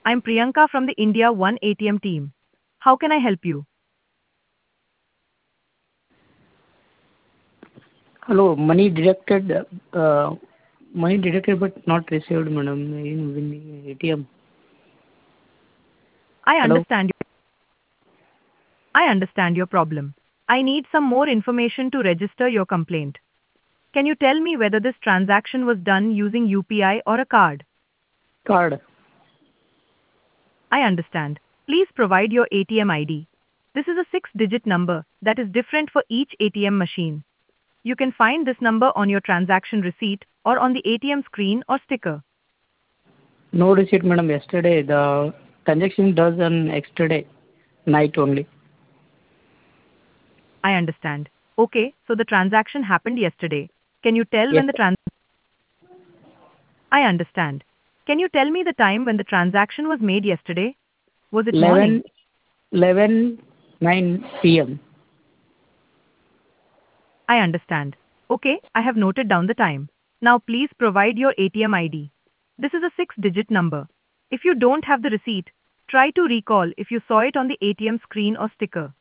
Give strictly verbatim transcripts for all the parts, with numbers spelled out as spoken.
I'm Priyanka from the India One A T M team. How can I help you? Hello, money deducted, uh, money deducted but not received, madam, in in A T M. I Hello. understand you. I understand your problem. I need some more information to register your complaint. Can you tell me whether this transaction was done using U P I or a card? Card. I understand. Please provide your A T M I D. This is a six-digit number that is different for each A T M machine. You can find this number on your transaction receipt or on the A T M screen or sticker. No receipt, madam. Yesterday, the transaction does on yesterday night only. I understand. Okay, so the transaction happened yesterday. Can you tell Yes, when the trans I understand. Can you tell me the time when the transaction was made yesterday? Was it morning? eleven, eleven nine p.m. I understand. Okay, I have noted down the time. Now please provide your A T M I D. This is a six-digit number. If you don't have the receipt, try to recall if you saw it on the A T M screen or sticker.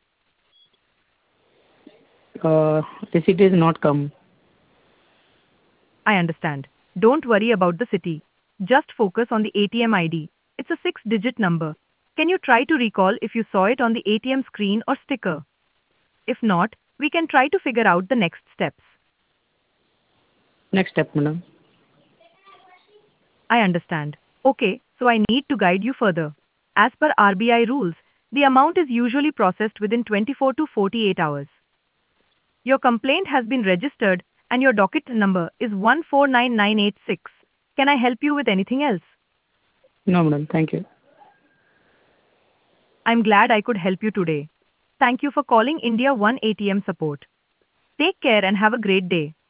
Uh, receipt is not come. I understand. Don't worry about the city. Just focus on the A T M I D. It's a six-digit number. Can you try to recall if you saw it on the A T M screen or sticker? If not, we can try to figure out the next steps. Next step, madam. I understand. Okay, so I need to guide you further. As per R B I rules, the amount is usually processed within twenty-four to forty-eight hours. Your complaint has been registered and your docket number is one four nine nine eight six. Can I help you with anything else? No, madam. Thank you. I'm glad I could help you today. Thank you for calling India One A T M support. Take care and have a great day.